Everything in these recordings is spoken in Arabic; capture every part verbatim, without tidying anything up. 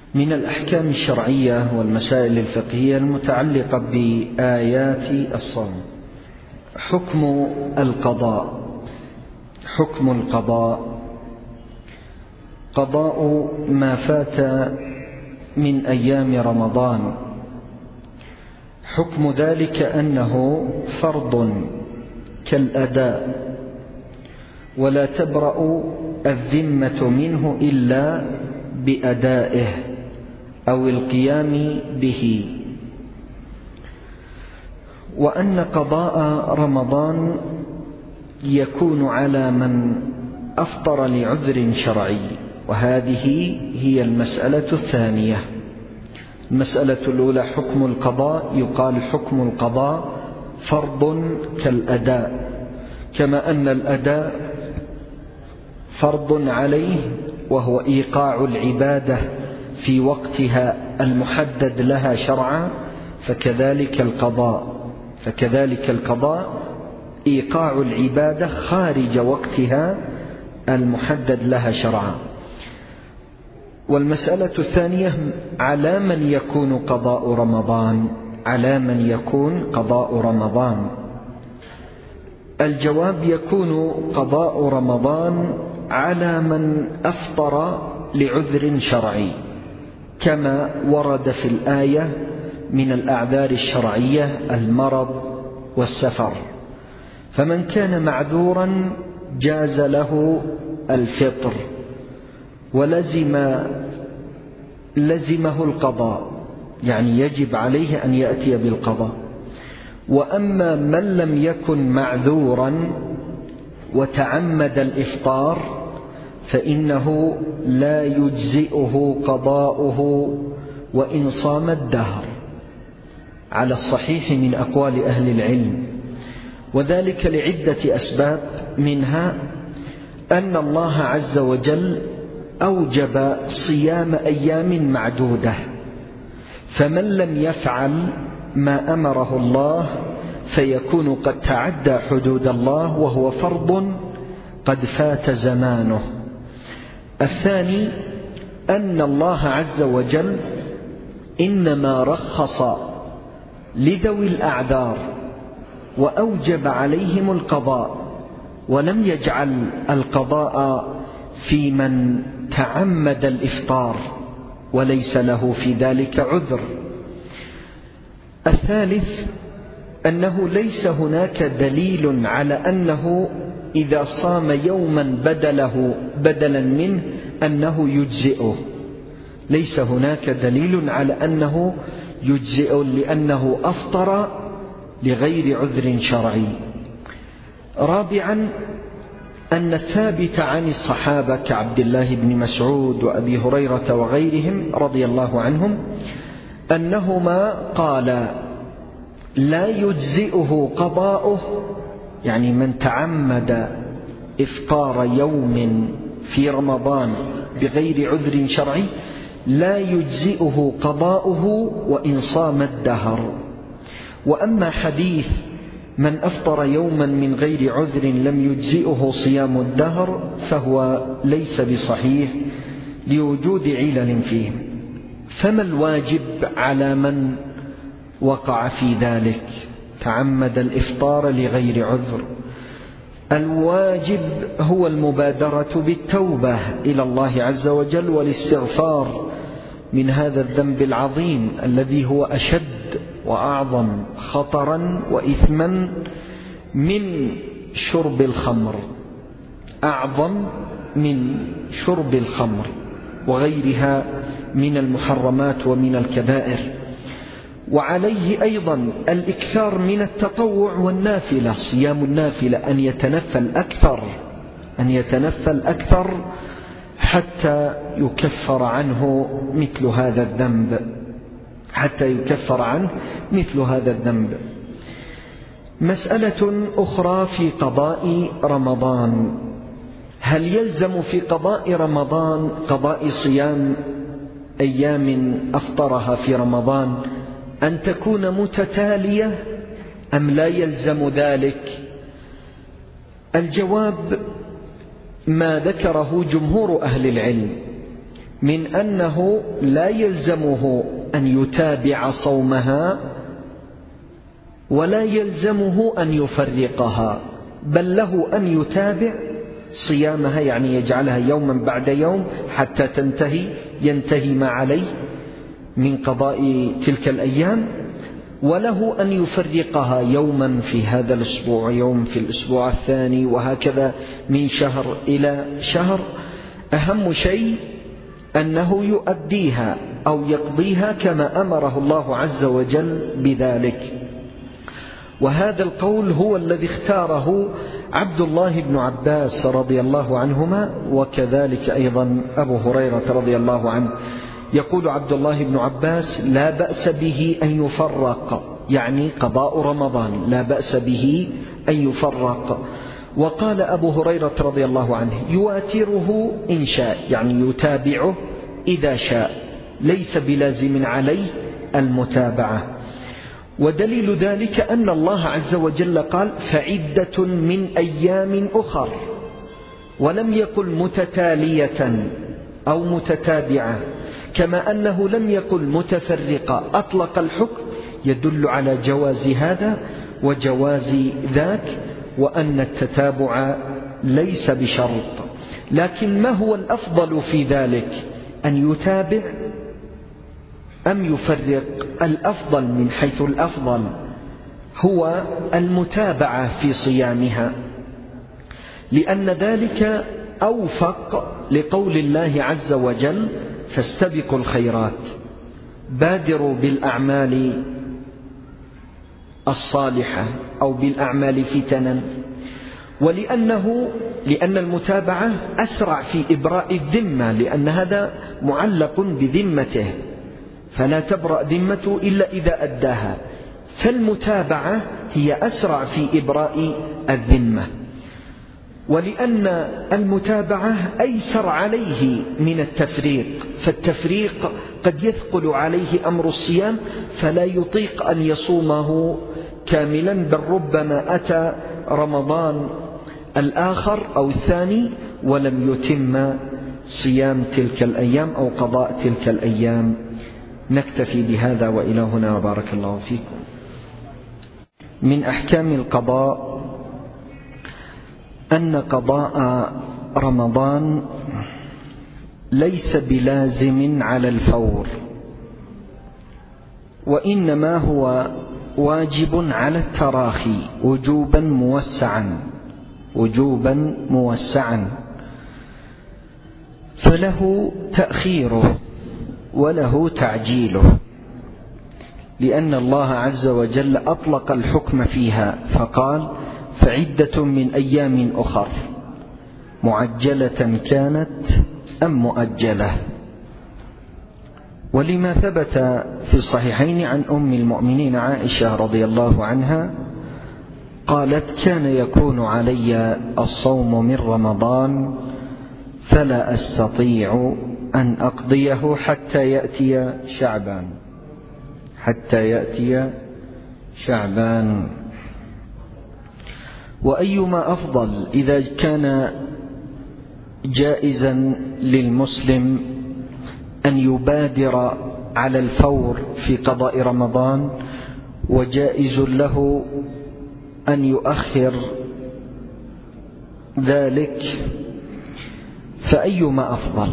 من الأحكام الشرعية والمسائل الفقهية المتعلقة بآيات الصوم. حكم القضاء. حكم القضاء قضاء ما فات من أيام رمضان. حكم ذلك أنه فرض كالأداء، ولا تبرأ الذمة منه إلا بأدائه أو القيام به. وأن قضاء رمضان يكون على من أفطر لعذر شرعي، وهذه هي المسألة الثانية. المسألة الأولى حكم القضاء، يقال حكم القضاء فرض كالأداء، كما أن الأداء فرض عليه وهو إيقاع العبادة في وقتها المحدد لها شرعا، فكذلك القضاء فكذلك القضاء إيقاع العبادة خارج وقتها المحدد لها شرعا. والمسألة الثانية على من يكون قضاء رمضان على من يكون قضاء رمضان الجواب يكون قضاء رمضان على من أفطر لعذر شرعي، كما ورد في الآية من الأعذار الشرعية المرض والسفر. فمن كان معذورا جاز له الفطر ولزم لزمه القضاء، يعني يجب عليه أن يأتي بالقضاء. وأما من لم يكن معذورا وتعمد الإفطار فإنه لا يجزئه قضاؤه وإن صام الدهر، على الصحيح من أقوال أهل العلم، وذلك لعدة أسباب. منها أن الله عز وجل أوجب صيام أيام معدودة، فمن لم يفعل ما أمره الله فيكون قد تعدى حدود الله، وهو فرض قد فات زمانه. الثاني أن الله عز وجل إنما رخص لذوي الأعذار وأوجب عليهم القضاء، ولم يجعل القضاء في من تعمد الإفطار وليس له في ذلك عذر. الثالث أنه ليس هناك دليل على أنه إذا صام يوما بدله بدلا منه أنه يجزئه، ليس هناك دليل على أنه يجزئه لأنه أفطر لغير عذر شرعي. رابعا أن الثابت عن الصحابة كعبد الله بن مسعود وأبي هريرة وغيرهم رضي الله عنهم أنهما قالا لا يجزئه قضاؤه، يعني من تعمد إفطار يوم في رمضان بغير عذر شرعي لا يجزئه قضاؤه وإن صام الدهر. وأما حديث من أفطر يوما من غير عذر لم يجزئه صيام الدهر فهو ليس بصحيح لوجود علل فيه. فما الواجب على من وقع في ذلك تعمد الإفطار لغير عذر؟ الواجب هو المبادرة بالتوبة إلى الله عز وجل والاستغفار من هذا الذنب العظيم الذي هو أشد وأعظم خطرا وإثما من شرب الخمر، أعظم من شرب الخمر وغيرها من المحرمات ومن الكبائر. وعليه أيضا الإكثار من التطوع والنافلة، صيام النافلة، أن يتنفل أكثر أن يتنفل أكثر حتى يكفر عنه مثل هذا الذنب حتى يكفر عنه مثل هذا الذنب. مسألة أخرى في قضاء رمضان: هل يلزم في قضاء رمضان قضاء صيام أيام أفطرها في رمضان أن تكون متتالية أم لا يلزم ذلك؟ الجواب ما ذكره جمهور أهل العلم من أنه لا يلزمه أن يتابع صومها ولا يلزمه أن يفرقها، بل له أن يتابع صيامها، يعني يجعلها يوما بعد يوم حتى تنتهي ينتهي ما عليه من قضاء تلك الأيام، وله أن يفرقها يوما في هذا الأسبوع، يوم في الأسبوع الثاني، وهكذا من شهر إلى شهر. أهم شيء أنه يؤديها أو يقضيها كما أمره الله عز وجل بذلك. وهذا القول هو الذي اختاره عبد الله بن عباس رضي الله عنهما، وكذلك أيضا أبو هريرة رضي الله عنه. يقول عبد الله بن عباس: لا بأس به أن يفرق، يعني قضاء رمضان لا بأس به أن يفرق. وقال أبو هريرة رضي الله عنه: يواتره إن شاء، يعني يتابعه إذا شاء، ليس بلازم عليه المتابعة. ودليل ذلك أن الله عز وجل قال: فعدة من أيام أخر، ولم يقل متتالية أو متتابعة، كما أنه لم يقل متفرقة. أطلق الحكم يدل على جواز هذا وجواز ذاك، وأن التتابع ليس بشرط. لكن ما هو الأفضل في ذلك، أن يتابع أم يفرق؟ الأفضل من حيث الأفضل هو المتابعة في صيامها، لأن ذلك أوفق لقول الله عز وجل: فاستبقوا الخيرات، بادروا بالأعمال الصالحة أو بالأعمال فتنا. ولأنه لأن المتابعة أسرع في إبراء الذمة، لأن هذا معلق بذمته، فلا تبرأ ذمته إلا إذا أداها، فالمتابعة هي أسرع في إبراء الذمة. ولأن المتابعة أيسر عليه من التفريق، فالتفريق قد يثقل عليه أمر الصيام فلا يطيق أن يصومه كاملا، بل ربما أتى رمضان الآخر أو الثاني ولم يتم صيام تلك الأيام أو قضاء تلك الأيام. نكتفي بهذا وإلى هنا، وبارك الله فيكم. من أحكام القضاء أن قضاء رمضان ليس بلازم على الفور، وإنما هو واجب على التراخي وجوبا موسعا وجوبا موسعا فله تأخيره وله تعجيله، لأن الله عز وجل أطلق الحكم فيها فقال: فعدة من أيام أخر، معجلة كانت أم مؤجلة. ولما ثبت في الصحيحين عن أم المؤمنين عائشة رضي الله عنها قالت: كان يكون علي الصوم من رمضان فلا أستطيع أن أقضيه حتى يأتي شعبان حتى يأتي شعبان. وأيما أفضل، إذا كان جائزا للمسلم أن يبادر على الفور في قضاء رمضان، وجائز له أن يؤخر ذلك، فأيما أفضل؟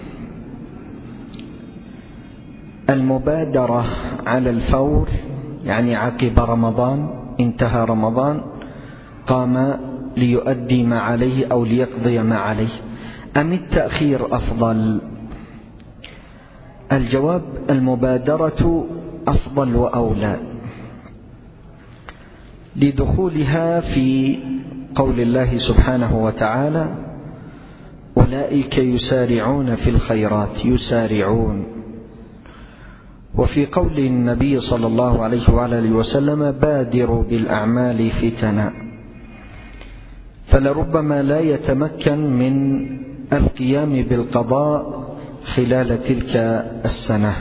المبادرة على الفور، يعني عقب رمضان، انتهى رمضان قام ليؤدي ما عليه أو ليقضي ما عليه، أم التأخير أفضل؟ الجواب: المبادرة أفضل وأولى، لدخولها في قول الله سبحانه وتعالى: أولئك يسارعون في الخيرات، يسارعون. وفي قول النبي صلى الله عليه وآله وسلم: بادروا بالأعمال فتنا. فلربما لا يتمكن من القيام بالقضاء خلال تلك السنة،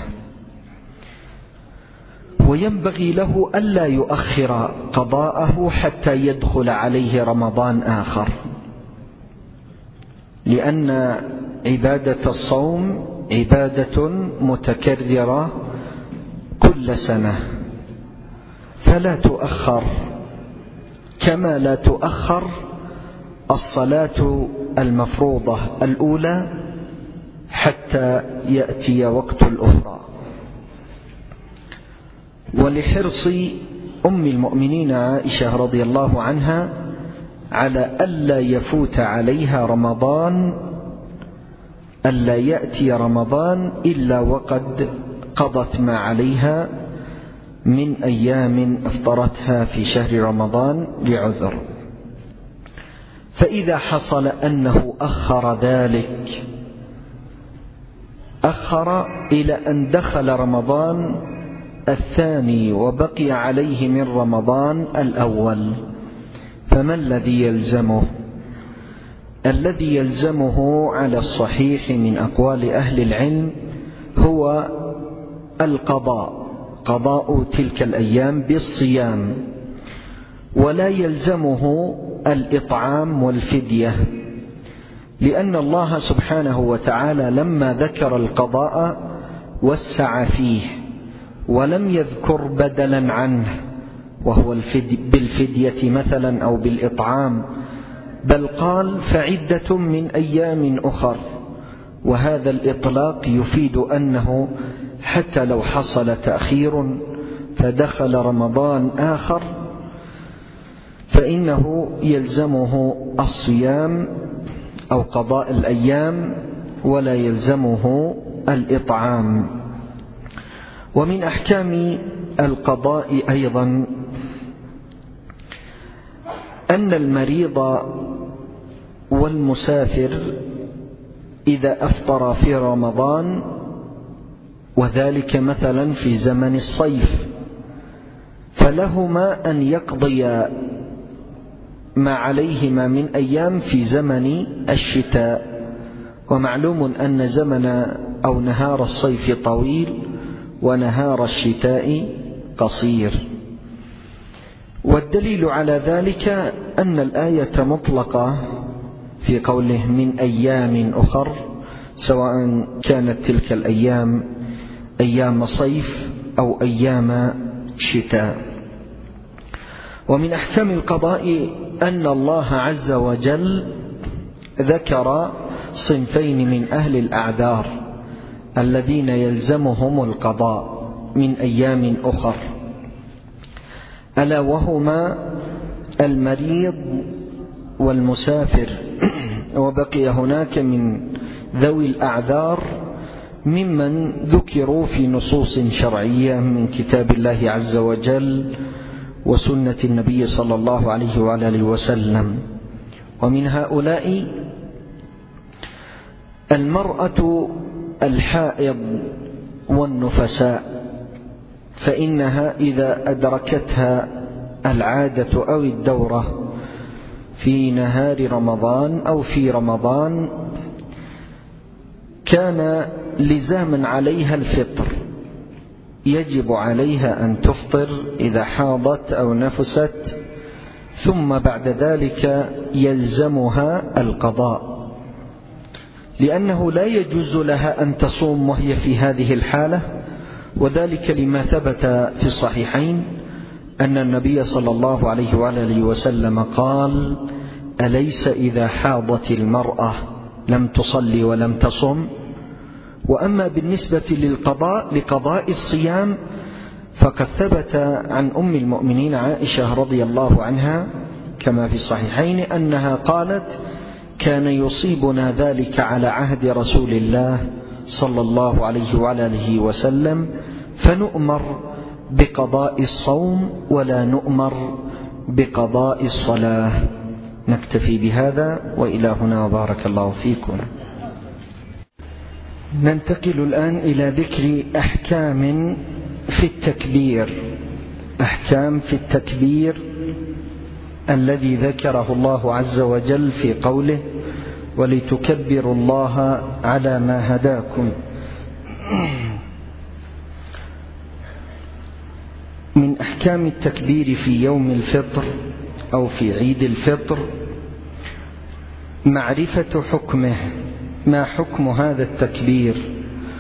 وينبغي له ألا يؤخر قضاءه حتى يدخل عليه رمضان آخر، لأن عبادة الصوم عبادة متكررة كل سنة، فلا تؤخر، كما لا تؤخر الصلاة المفروضة الأولى حتى يأتي وقت الأخرى. ولحرص أم المؤمنين عائشة رضي الله عنها على ألا يفوت عليها رمضان، ألا يأتي رمضان إلا وقد قضت ما عليها من أيام أفطرتها في شهر رمضان لعذر. فإذا حصل أنه أخر ذلك، أخر إلى أن دخل رمضان الثاني وبقي عليه من رمضان الأول، فما الذي يلزمه؟ الذي يلزمه على الصحيح من أقوال أهل العلم هو القضاء، قضاء تلك الأيام بالصيام، ولا يلزمه الإطعام والفدية، لأن الله سبحانه وتعالى لما ذكر القضاء وسع فيه ولم يذكر بدلا عنه وهو بالفدية مثلا أو بالإطعام، بل قال فعدة من أيام أخر. وهذا الإطلاق يفيد أنه حتى لو حصل تأخير فدخل رمضان آخر فإنه يلزمه الصيام أو قضاء الأيام ولا يلزمه الإطعام. ومن أحكام القضاء أيضا أن المريض والمسافر إذا أفطر في رمضان، وذلك مثلا في زمن الصيف، فلهما أن يقضيا ما عليهما من أيام في زمن الشتاء. ومعلوم أن زمن أو نهار الصيف طويل ونهار الشتاء قصير. والدليل على ذلك أن الآية مطلقة في قوله من أيام أخر، سواء كانت تلك الأيام أيام صيف أو أيام شتاء. ومن أحكام القضاء أن الله عز وجل ذكر صنفين من أهل الأعذار الذين يلزمهم القضاء من أيام أخر، ألا وهما المريض والمسافر. وبقي هناك من ذوي الأعذار ممن ذكروا في نصوص شرعية من كتاب الله عز وجل وسنة النبي صلى الله عليه وآله وسلم. ومن هؤلاء المرأة الحائض والنفساء، فإنها إذا أدركتها العادة أو الدورة في نهار رمضان أو في رمضان كان لزاما عليها الفطر، يجب عليها أن تفطر إذا حاضت أو نفست، ثم بعد ذلك يلزمها القضاء، لأنه لا يجوز لها أن تصوم وهي في هذه الحالة. وذلك لما ثبت في الصحيحين أن النبي صلى الله عليه وآله وسلم قال: أليس إذا حاضت المرأة لم تصلي ولم تصم؟ وأما بالنسبة للقضاء لقضاء الصيام فقد ثبت عن أم المؤمنين عائشة رضي الله عنها كما في الصحيحين أنها قالت: كان يصيبنا ذلك على عهد رسول الله صلى الله عليه وآله وسلم، فنؤمر بقضاء الصوم ولا نؤمر بقضاء الصلاة. نكتفي بهذا، وإلى هنا وبارك الله فيكم. ننتقل الآن إلى ذكر أحكام في التكبير، أحكام في التكبير الذي ذكره الله عز وجل في قوله: ولتكبروا الله على ما هداكم. من أحكام التكبير في يوم الفطر أو في عيد الفطر معرفة حكمه، ما حكم هذا التكبير؟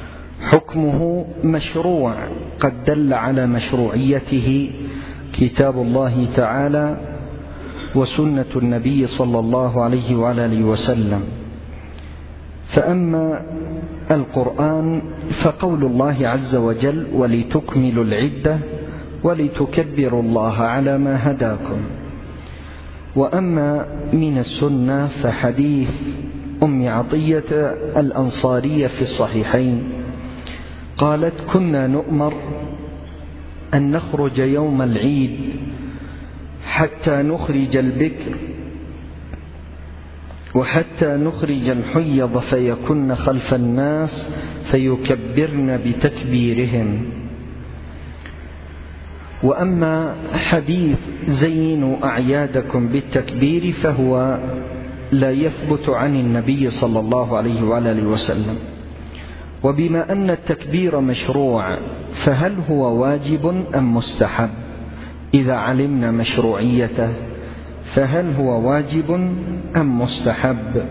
حكمه مشروع، قد دل على مشروعيته كتاب الله تعالى وسنة النبي صلى الله عليه وعلى آله وسلم. فأما القرآن فقول الله عز وجل: ولتكملوا العدة ولتكبروا الله على ما هداكم. وأما من السنة فحديث أم عطية الأنصارية في الصحيحين قالت: كنا نؤمر أن نخرج يوم العيد حتى نخرج البكر وحتى نخرج الحيض فيكن خلف الناس فيكبرن بتكبيرهم. وأما حديث زينوا أعيادكم بالتكبير فهو لا يثبت عن النبي صلى الله عليه وآله وسلم. وبما أن التكبير مشروع فهل هو واجب أم مستحب؟ إذا علمنا مشروعيته فهل هو واجب أم مستحب؟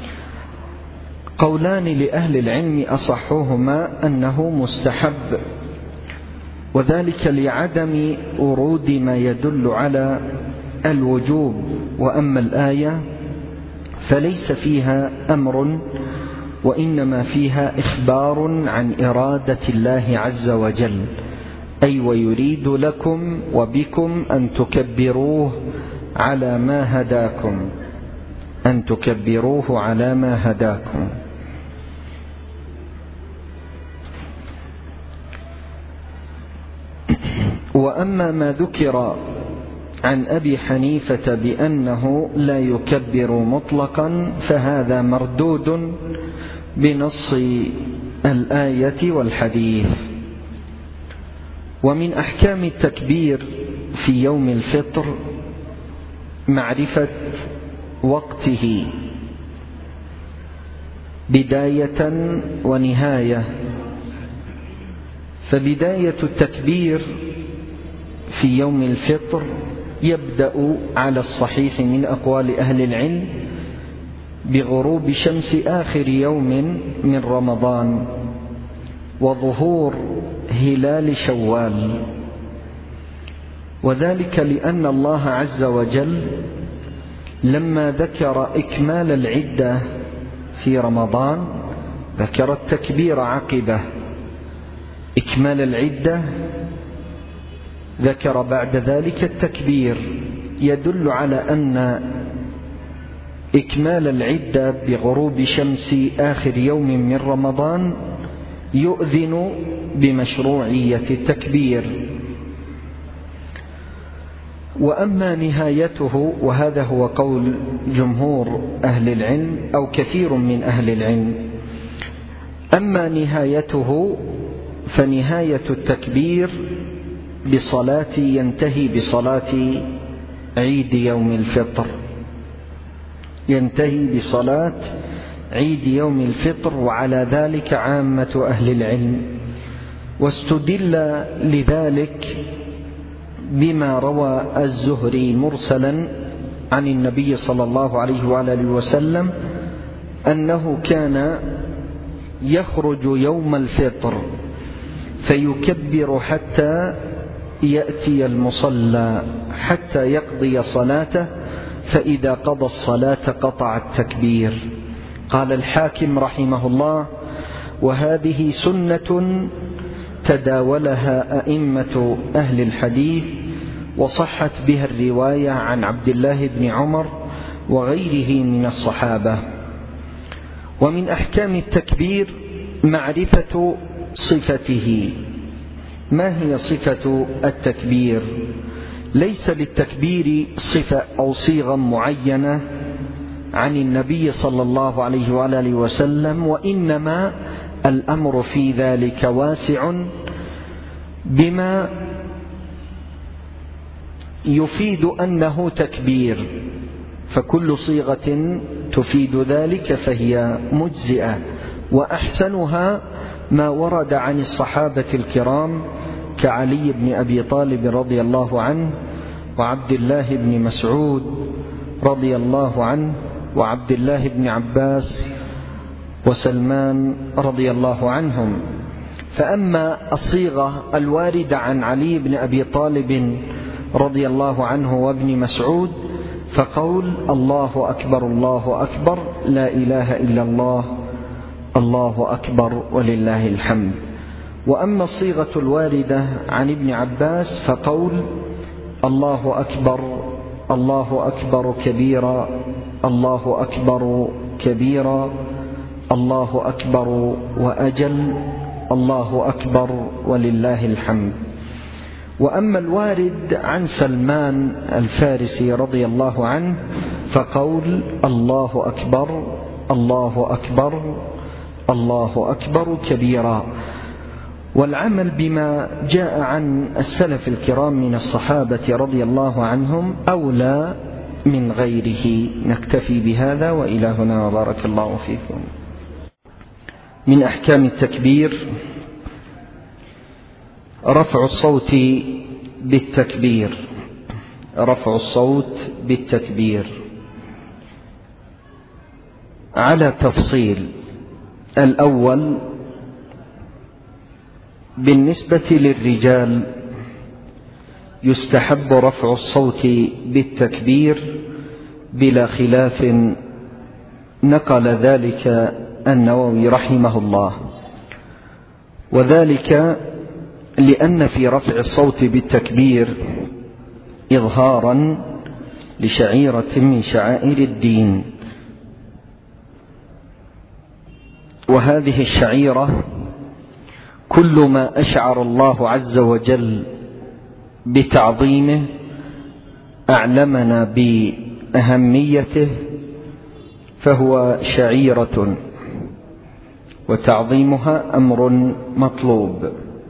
قولان لأهل العلم أصحهما أنه مستحب، وذلك لعدم ورود ما يدل على الوجوب. وأما الآية فليس فيها أمر، وإنما فيها إخبار عن إرادة الله عز وجل، أي ويريد لكم وبكم أن تكبروه على ما هداكم، أن تكبروه على ما هداكم. وأما ما ذكر عن أبي حنيفة بأنه لا يكبر مطلقا فهذا مردود بنص الآية والحديث. ومن أحكام التكبير في يوم الفطر معرفة وقته بداية ونهاية. فبداية التكبير في يوم الفطر يبدأ على الصحيح من أقوال أهل العلم بغروب شمس آخر يوم من رمضان وظهور هلال شوال، وذلك لأن الله عز وجل لما ذكر إكمال العدة في رمضان ذكر التكبير عقبه. إكمال العدة ذكر بعد ذلك التكبير، يدل على أن إكمال العدة بغروب شمس آخر يوم من رمضان يؤذن بمشروعية التكبير. وأما نهايته، وهذا هو قول جمهور أهل العلم أو كثير من أهل العلم، أما نهايته فنهاية التكبير بصلاة ينتهي بصلاة عيد يوم الفطر، ينتهي بصلاة عيد يوم الفطر، وعلى ذلك عامة أهل العلم. واستدل لذلك بما روى الزهري مرسلا عن النبي صلى الله عليه وآله وسلم أنه كان يخرج يوم الفطر فيكبر حتى يأتي المصلى حتى يقضي صلاته، فإذا قضى الصلاة قطع التكبير. قال الحاكم رحمه الله: وهذه سنة تداولها أئمة أهل الحديث، وصحت بها الرواية عن عبد الله بن عمر وغيره من الصحابة. ومن أحكام التكبير معرفة صفته. ما هي صفة التكبير؟ ليس للتكبير صفة أو صيغة معينة عن النبي صلى الله عليه وآله وسلم، وإنما الأمر في ذلك واسع بما يفيد أنه تكبير، فكل صيغة تفيد ذلك فهي مجزئة. وأحسنها ما ورد عن الصحابة الكرام كعلي بن أبي طالب رضي الله عنه، وعبد الله بن مسعود رضي الله عنه، وعبد الله بن عباس وسلمان رضي الله عنهم. فأما الصيغة الواردة عن علي بن أبي طالب رضي الله عنه وابن مسعود فقول الله أكبر الله أكبر لا إله إلا الله الله أكبر ولله الحمد. وأما الصيغة الواردة عن ابن عباس فقول الله أكبر الله أكبر كبيرا الله أكبر كبيرا الله أكبر وأجل الله أكبر ولله الحمد. وأما الوارد عن سلمان الفارسي رضي الله عنه فقول الله أكبر الله أكبر الله أكبر كبيرا. والعمل بما جاء عن السلف الكرام من الصحابة رضي الله عنهم أولى من غيره. نكتفي بهذا وإلى هنا وبارك الله فيكم. من أحكام التكبير رفع الصوت بالتكبير رفع الصوت بالتكبير على تفصيل. الأول بالنسبة للرجال يستحب رفع الصوت بالتكبير بلا خلاف، نقل ذلك النووي رحمه الله، وذلك لأن في رفع الصوت بالتكبير إظهارا لشعيرة من شعائر الدين، وهذه الشعيرة كل ما أشعر الله عز وجل بتعظيمه أعلمنا بأهميته فهو شعيرة، وتعظيمها أمر مطلوب.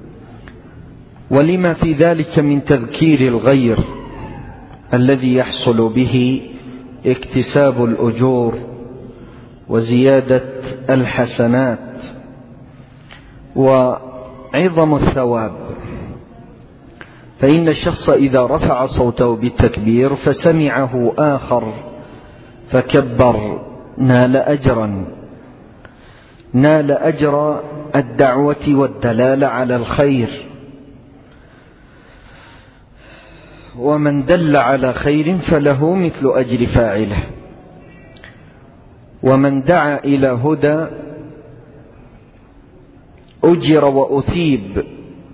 ولما في ذلك من تذكير الغير الذي يحصل به اكتساب الأجور وزيادة الحسنات وعظم الثواب. فإن الشخص إذا رفع صوته بالتكبير فسمعه آخر فكبر نال أجرا نال أجر الدعوة والدلالة على الخير، ومن دل على خير فله مثل أجر فاعله، ومن دعا إلى هدى أجر وأثيب.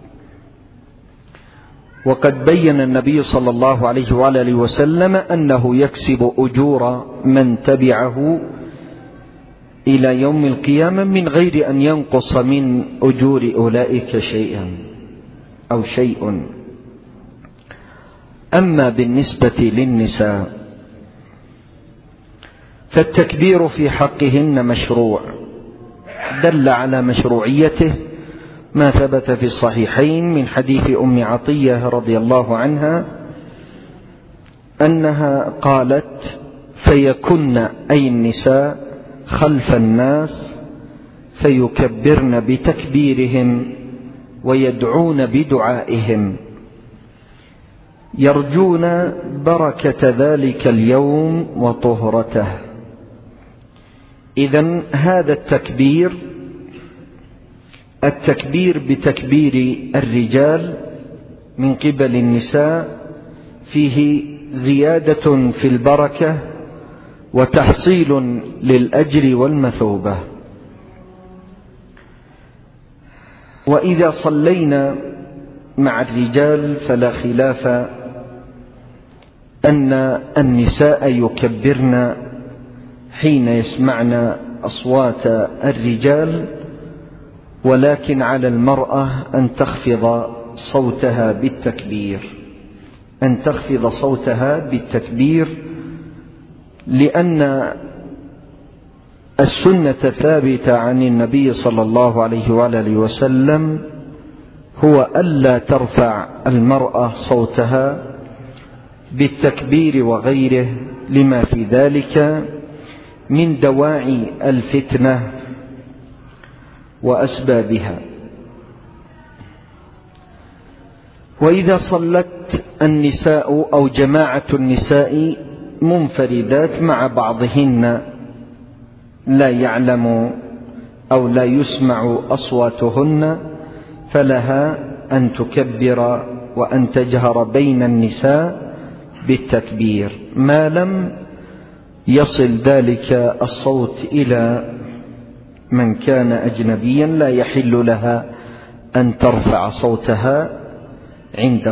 وقد بين النبي صلى الله عليه وآله وسلم أنه يكسب أجور من تبعه إلى يوم القيامة من غير أن ينقص من أجور أولئك شيئا أو شيء. أما بالنسبة للنساء فالتكبير في حقهن مشروع، دل على مشروعيته ما ثبت في الصحيحين من حديث أم عطية رضي الله عنها أنها قالت: فيكن أي النساء خلف الناس فيكبرن بتكبيرهم ويدعون بدعائهم يرجون بركة ذلك اليوم وطهرته. إذن هذا التكبير التكبير بتكبير الرجال من قبل النساء فيه زيادة في البركة وتحصيل للأجر والمثوبة. وإذا صلينا مع الرجال فلا خلاف أن النساء يكبرن حين يسمعن أصوات الرجال، ولكن على المرأة أن تخفض صوتها بالتكبير أن تخفض صوتها بالتكبير لأن السنة ثابتة عن النبي صلى الله عليه وآله وسلم هو ألا ترفع المرأة صوتها بالتكبير وغيره لما في ذلك من دواعي الفتنة وأسبابها. وإذا صلت النساء أو جماعة النساء منفردات مع بعضهن لا يعلم أو لا يسمع أصواتهن فلها أن تكبر وأن تجهر بين النساء بالتكبير ما لم يصل ذلك الصوت إلى من كان أجنبيا لا يحل لها أن ترفع صوتها عنده.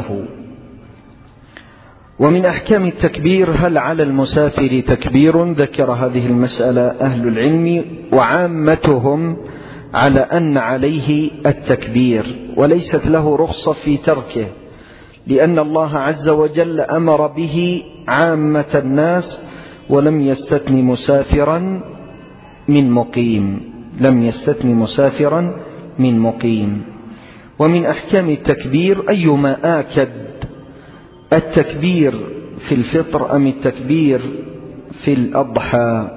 ومن أحكام التكبير: هل على المسافر تكبير؟ ذكر هذه المسألة أهل العلم، وعامتهم على أن عليه التكبير وليست له رخصة في تركه، لأن الله عز وجل أمر به عامة الناس ولم يستثن مسافرا من مقيم لم يستثن مسافرا من مقيم. ومن أحكام التكبير: أيما آكد، التكبير في الفطر أم التكبير في الأضحى؟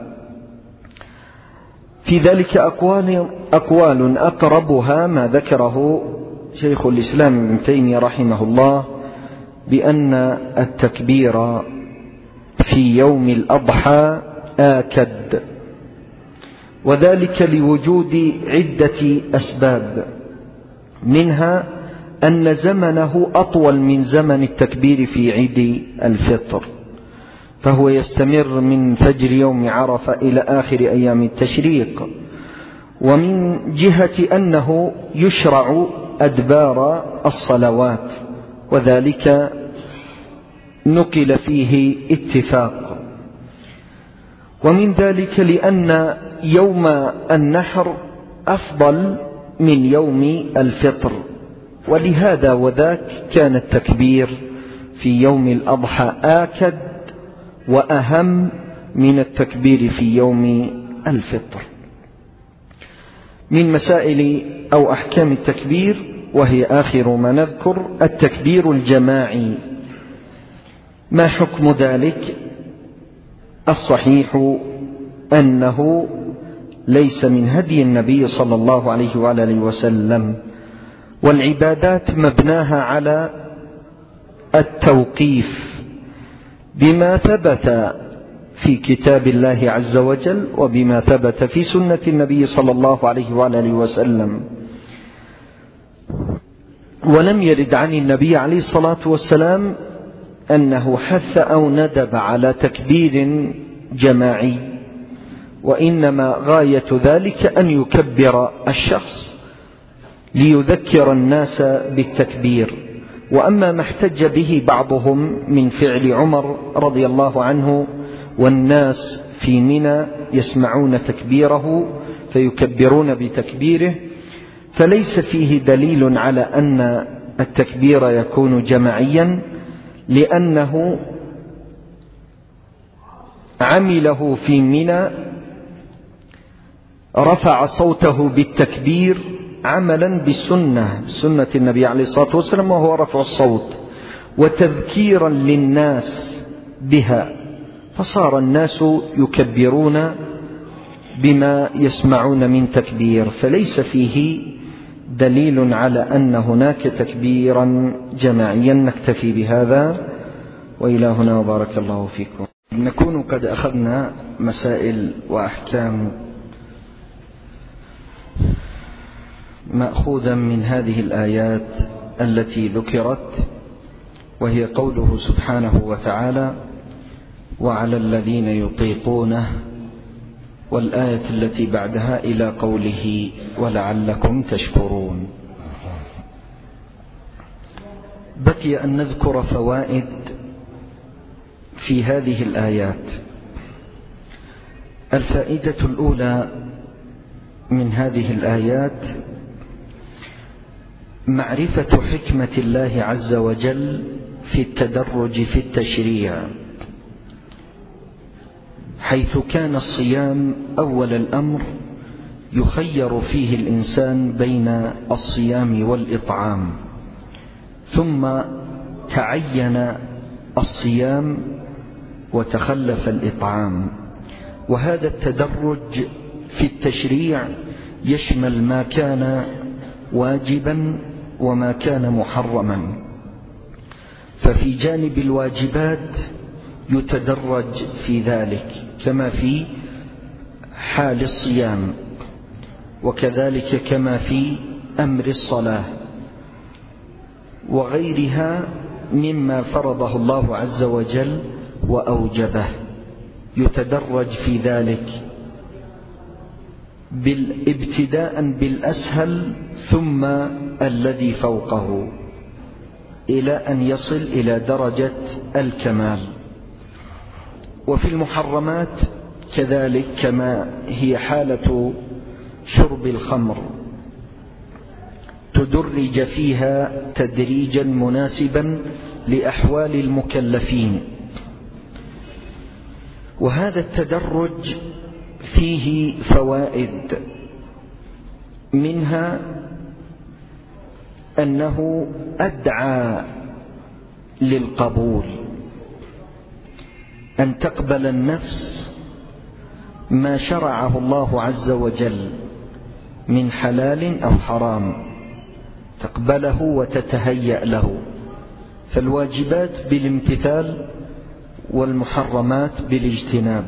في ذلك أقوال, أقوال أقربها ما ذكره شيخ الإسلام ابن تيمية رحمه الله، بأن التكبير في يوم الأضحى آكد، وذلك لوجود عدة أسباب، منها أن زمنه أطول من زمن التكبير في عيد الفطر، فهو يستمر من فجر يوم عرفة إلى آخر أيام التشريق. ومن جهة أنه يشرع أدبار الصلوات، وذلك نقل فيه اتفاق. ومن ذلك لأن يوم النحر أفضل من يوم الفطر، ولهذا وذاك كان التكبير في يوم الأضحى آكد وأهم من التكبير في يوم الفطر. من مسائل أو أحكام التكبير، وهي آخر ما نذكر، التكبير الجماعي. ما حكم ذلك؟ الصحيح أنه ليس من هدي النبي صلى الله عليه وآله وسلم، والعبادات مبناها على التوقيف بما ثبت في كتاب الله عز وجل وبما ثبت في سنة النبي صلى الله عليه وآله وسلم. ولم يرد عن النبي عليه الصلاة والسلام أنه حث أو ندب على تكبير جماعي، وإنما غاية ذلك أن يكبر الشخص ليذكر الناس بالتكبير. وأما ما احتج به بعضهم من فعل عمر رضي الله عنه والناس في منى يسمعون تكبيره فيكبرون بتكبيره، فليس فيه دليل على أن التكبير يكون جماعيا، لأنه عمله في منى، رفع صوته بالتكبير عملا بالسنة سنة النبي عليه الصلاة والسلام، وهو رفع الصوت وتذكيرا للناس بها، فصار الناس يكبرون بما يسمعون من تكبير، فليس فيه دليل على أن هناك تكبيرا جماعيا. نكتفي بهذا، وإلى هنا وبارك الله فيكم. نكون قد أخذنا مسائل وأحكام مأخوذا من هذه الآيات التي ذكرت، وهي قوله سبحانه وتعالى: وعلى الذين يطيقونه، والآية التي بعدها إلى قوله: ولعلكم تشكرون. بقي أن نذكر فوائد في هذه الآيات. الفائدة الأولى من هذه الآيات معرفة حكمة الله عز وجل في التدرج في التشريع، حيث كان الصيام أول الأمر يخير فيه الإنسان بين الصيام والإطعام، ثم تعين الصيام وتخلف الإطعام. وهذا التدرج في التشريع يشمل ما كان واجبا وما كان محرما، ففي جانب الواجبات يتدرج في ذلك كما في حال الصيام، وكذلك كما في أمر الصلاة وغيرها مما فرضه الله عز وجل وأوجبه، يتدرج في ذلك ابتداء بالأسهل ثم الذي فوقه إلى أن يصل إلى درجة الكمال. وفي المحرمات كذلك كما هي حالة شرب الخمر، تدرج فيها تدريجا مناسبا لأحوال المكلفين، وهذا التدرج فيه فوائد، منها أنه أدعى للقبول، أن تقبل النفس ما شرعه الله عز وجل من حلال أو حرام، تقبله وتتهيأ له، فالواجبات بالامتثال والمحرمات بالاجتناب.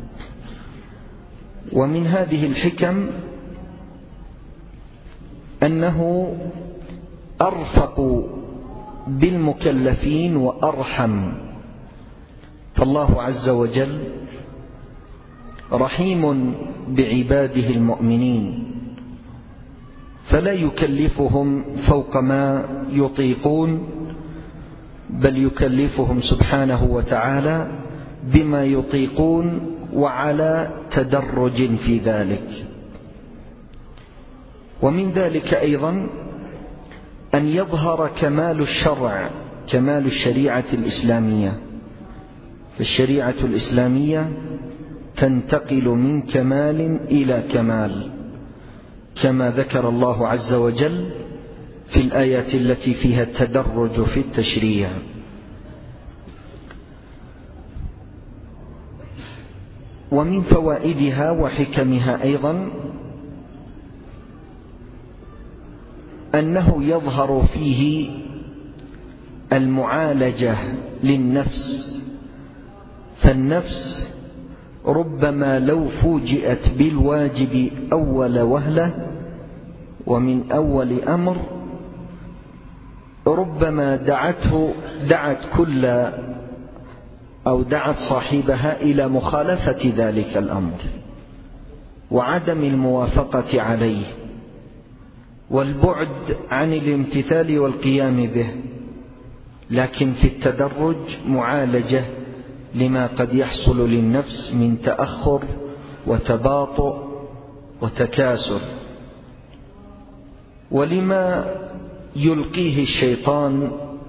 ومن هذه الحكم أنه أرفق بالمكلفين وأرحم، فالله عز وجل رحيم بعباده المؤمنين، فلا يكلفهم فوق ما يطيقون، بل يكلفهم سبحانه وتعالى بما يطيقون وعلى تدرج في ذلك. ومن ذلك أيضا أن يظهر كمال الشرع، كمال الشريعة الإسلامية، فالشريعة الإسلامية تنتقل من كمال إلى كمال، كما ذكر الله عز وجل في الآيات التي فيها التدرج في التشريع. ومن فوائدها وحكمها أيضا أنه يظهر فيه المعالجة للنفس، فالنفس ربما لو فوجئت بالواجب أول وهلة ومن أول أمر ربما دعته دعت كل أو دعت صاحبها إلى مخالفة ذلك الأمر وعدم الموافقة عليه والبعد عن الامتثال والقيام به، لكن في التدرج معالجة لما قد يحصل للنفس من تأخر وتباطؤ وتكاسل، ولما يلقيه الشيطان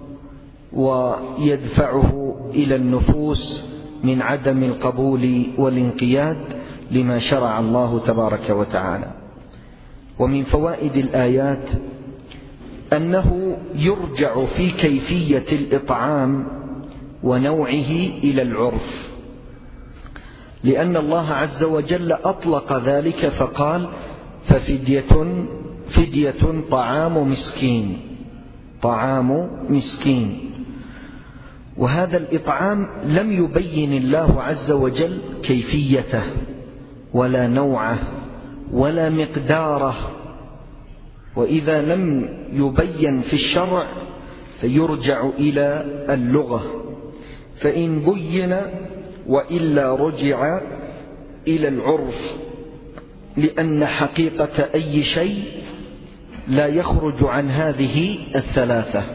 ويدفعه إلى النفوس من عدم القبول والانقياد لما شرع الله تبارك وتعالى. ومن فوائد الآيات أنه يرجع في كيفية الإطعام ونوعه إلى العرف، لأن الله عز وجل أطلق ذلك فقال ففدية فدية طعام مسكين، طعام مسكين، وهذا الإطعام لم يبين الله عز وجل كيفيته ولا نوعه ولا مقداره، وإذا لم يبين في الشرع فيرجع إلى اللغة، فإن بين وإلا رجع إلى العرف، لأن حقيقة أي شيء لا يخرج عن هذه الثلاثة،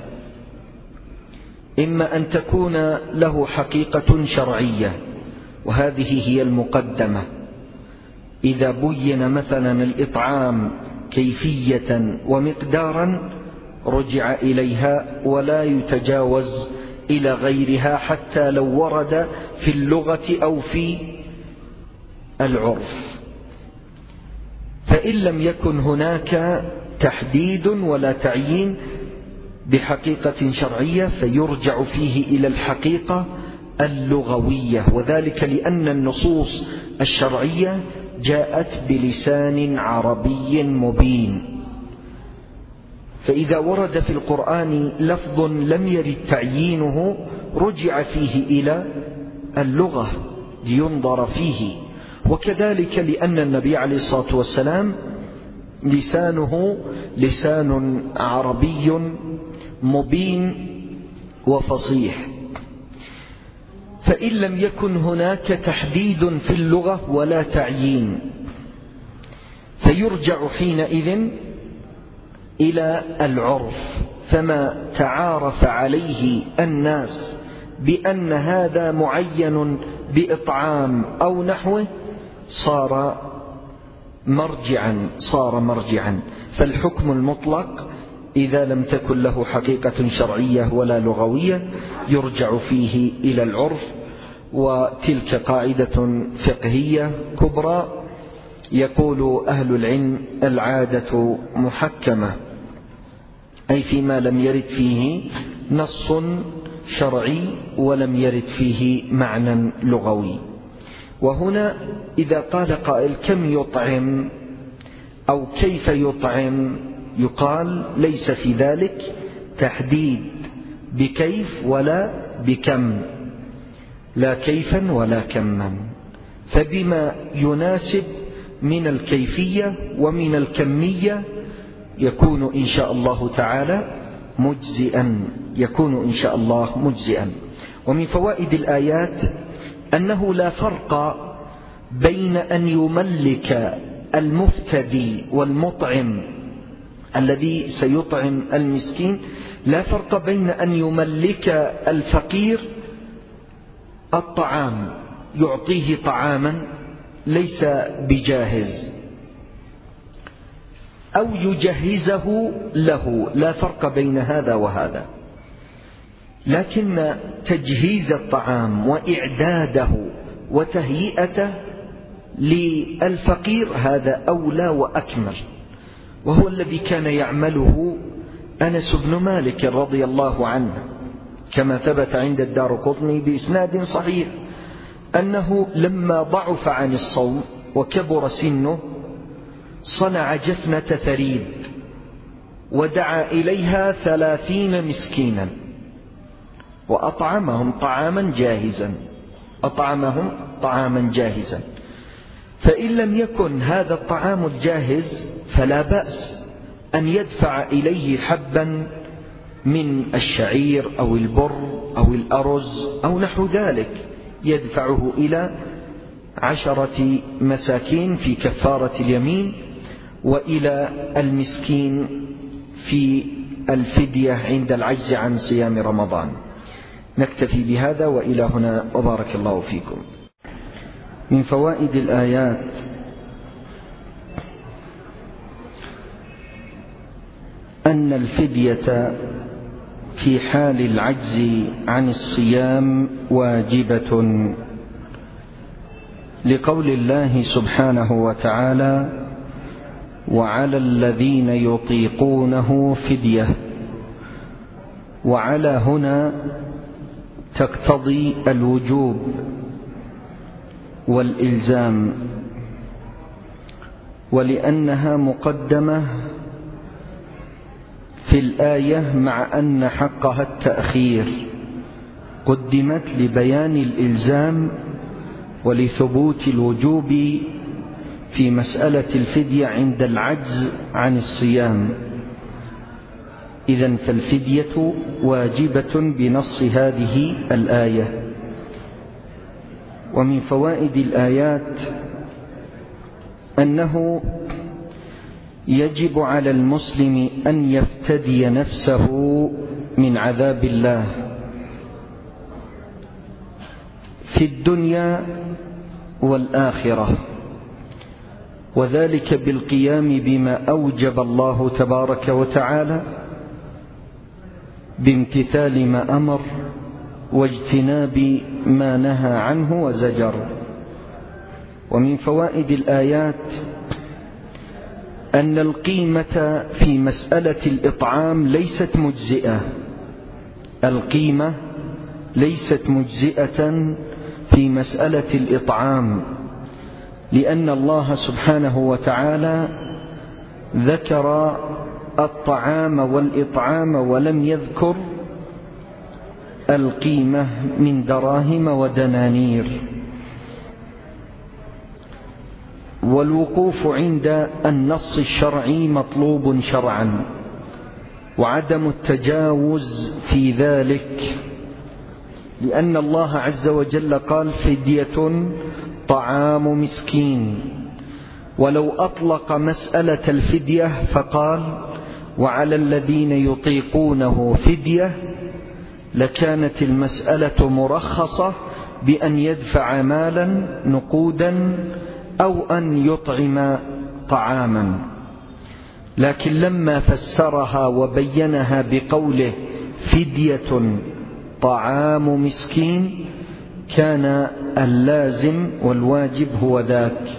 إما أن تكون له حقيقة شرعية وهذه هي المقدمة، إذا بين مثلا الإطعام كيفية ومقدارا رجع إليها ولا يتجاوز إلى غيرها حتى لو ورد في اللغة أو في العرف. فإن لم يكن هناك تحديد ولا تعيين بحقيقة شرعية فيرجع فيه إلى الحقيقة اللغوية، وذلك لأن النصوص الشرعية جاءت بلسان عربي مبين، فإذا ورد في القرآن لفظ لم يرد تعيينه رجع فيه إلى اللغة لينظر فيه. وكذلك لأن النبي عليه الصلاة والسلام لسانه لسان عربي مبين وفصيح. فإن لم يكن هناك تحديد في اللغة ولا تعيين فيرجع حينئذ إلى العرف، فما تعارف عليه الناس بأن هذا معين بإطعام أو نحوه صار مرجعا صار مرجعا فالحكم المطلق إذا لم تكن له حقيقة شرعية ولا لغوية يرجع فيه إلى العرف. وتلك قاعدة فقهية كبرى يقول أهل العلم: العادة محكمة، أي فيما لم يرد فيه نص شرعي ولم يرد فيه معنى لغوي. وهنا إذا قال قائل: كم يطعم أو كيف يطعم؟ يقال: ليس في ذلك تحديد بكيف ولا بكم، لا كيفا ولا كما، فبما يناسب من الكيفية ومن الكمية يكون إن شاء الله تعالى مجزئا يكون إن شاء الله مجزئا. ومن فوائد الآيات أنه لا فرق بين أن يملك المفتدي والمطعم الذي سيطعم المسكين، لا فرق بين أن يملك الفقير الطعام يعطيه طعاما ليس بجاهز أو يجهزه له، لا فرق بين هذا وهذا، لكن تجهيز الطعام وإعداده وتهيئته للفقير هذا أولى وأكمل، وهو الذي كان يعمله أنس بن مالك رضي الله عنه كما ثبت عند الدارقطني بإسناد صحيح أنه لما ضعف عن الصوم وكبر سنه صنع جفنة ثريد ودعا إليها ثلاثين مسكينا وأطعمهم طعاما جاهزا أطعمهم طعاما جاهزا فإن لم يكن هذا الطعام الجاهز فلا بأس أن يدفع إليه حبا من الشعير أو البر أو الأرز أو نحو ذلك، يدفعه إلى عشرة مساكين في كفارة اليمين، وإلى المسكين في الفدية عند العجز عن صيام رمضان. نكتفي بهذا وإلى هنا، وبارك الله فيكم. من فوائد الآيات أن الفدية في حال العجز عن الصيام واجبة، لقول الله سبحانه وتعالى: وعلى الذين يطيقونه فدية. وعلى هنا تقتضي الوجوب والإلزام، ولأنها مقدمة في الآية مع أن حقها التأخير قدمت لبيان الإلزام ولثبوت الوجوب في مسألة الفدية عند العجز عن الصيام. إذن فالفدية واجبة بنص هذه الآية. ومن فوائد الآيات أنه يجب على المسلم أن يفتدي نفسه من عذاب الله في الدنيا والآخرة، وذلك بالقيام بما أوجب الله تبارك وتعالى بامتثال ما أمر واجتناب ما نهى عنه وزجر. ومن فوائد الآيات أن القيمة في مسألة الإطعام ليست مجزئة، القيمة ليست مجزئة في مسألة الإطعام، لأن الله سبحانه وتعالى ذكر الطعام والإطعام ولم يذكر القيمة من دراهم ودنانير. والوقوف عند النص الشرعي مطلوب شرعا، وعدم التجاوز في ذلك، لأن الله عز وجل قال فدية طعام مسكين، ولو أطلق مسألة الفدية فقال وعلى الذين يطيقونه فدية لكانت المسألة مرخصة بأن يدفع مالا نقودا أو أن يطعم طعاما، لكن لما فسرها وبينها بقوله فدية طعام مسكين كان اللازم والواجب هو ذاك.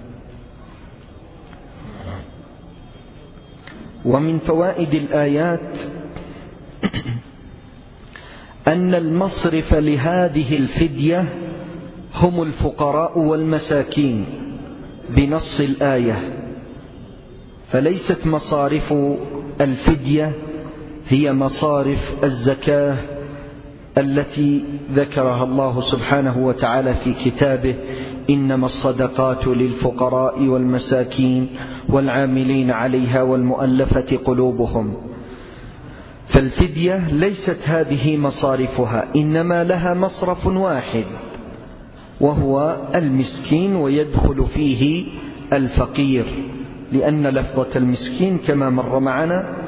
ومن فوائد الآيات أن المصرف لهذه الفدية هم الفقراء والمساكين بنص الآية، فليست مصارف الفدية هي مصارف الزكاة التي ذكرها الله سبحانه وتعالى في كتابه إنما الصدقات للفقراء والمساكين والعاملين عليها والمؤلفة قلوبهم. فالفدية ليست هذه مصارفها، إنما لها مصرف واحد وهو المسكين، ويدخل فيه الفقير، لأن لفظة المسكين كما مر معنا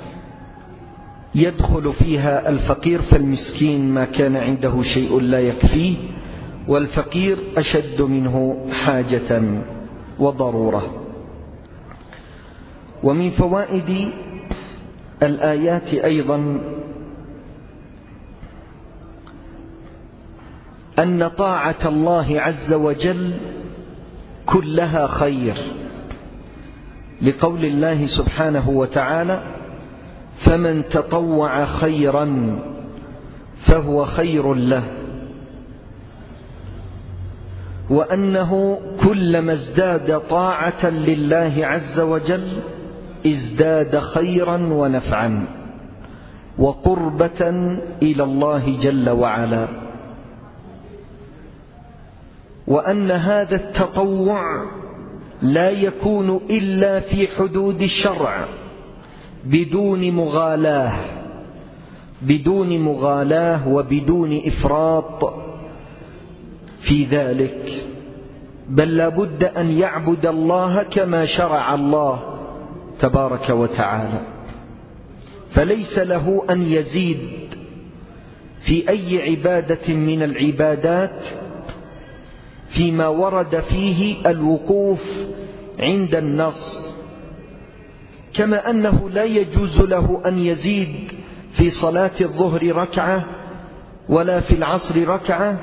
يدخل فيها الفقير، فالمسكين ما كان عنده شيء لا يكفيه، والفقير أشد منه حاجة وضرورة. ومن فوائد الآيات أيضا أن طاعة الله عز وجل كلها خير، لقول الله سبحانه وتعالى فمن تطوع خيرا فهو خير له، وأنه كلما ازداد طاعة لله عز وجل ازداد خيرا ونفعا وقربة إلى الله جل وعلا، وأن هذا التطوع لا يكون إلا في حدود الشرع بدون مغالاة بدون مغالاة وبدون إفراط في ذلك، بل لا بد أن يعبد الله كما شرع الله تبارك وتعالى، فليس له أن يزيد في أي عبادة من العبادات فيما ورد فيه الوقوف عند النص، كما أنه لا يجوز له أن يزيد في صلاة الظهر ركعة ولا في العصر ركعة،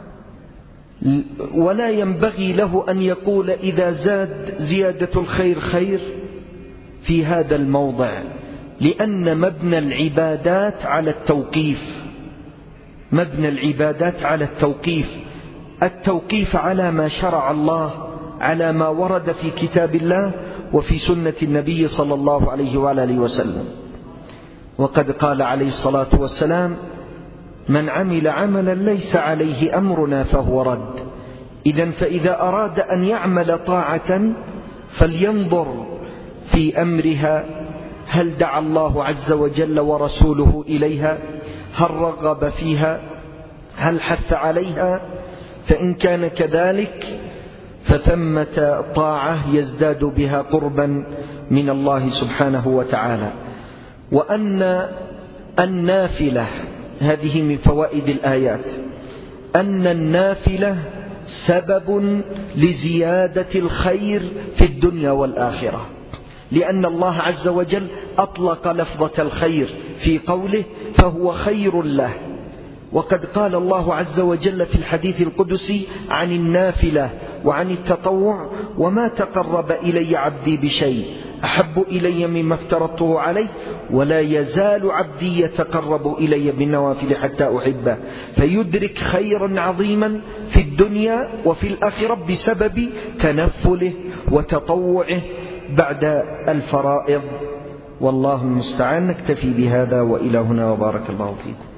ولا ينبغي له أن يقول إذا زاد زيادة الخير خير في هذا الموضع، لأن مبنى العبادات على التوقيف مبنى العبادات على التوقيف التوقيف على ما شرع الله، على ما ورد في كتاب الله وفي سنة النبي صلى الله عليه وآله وسلم. وقد قال عليه الصلاة والسلام من عمل عملا ليس عليه أمرنا فهو رد. إذن فإذا أراد أن يعمل طاعة فلينظر في أمرها هل دعا الله عز وجل ورسوله إليها، هل رغب فيها، هل حث عليها، فإن كان كذلك فثمة طاعة يزداد بها قربا من الله سبحانه وتعالى. وأن النافلة، هذه من فوائد الآيات، أن النافلة سبب لزيادة الخير في الدنيا والآخرة، لأن الله عز وجل أطلق لفظة الخير في قوله فهو خير له، وقد قال الله عز وجل في الحديث القدسي عن النافلة وعن التطوع وما تقرب إلي عبدي بشيء أحب إلي مما افترضته عليه ولا يزال عبدي يتقرب إلي بالنوافل حتى أحبه، فيدرك خيرا عظيما في الدنيا وفي الآخرة بسبب تنفله وتطوعه بعد الفرائض. والله المستعان. نكتفي بهذا وإلى هنا وبارك الله فيكم.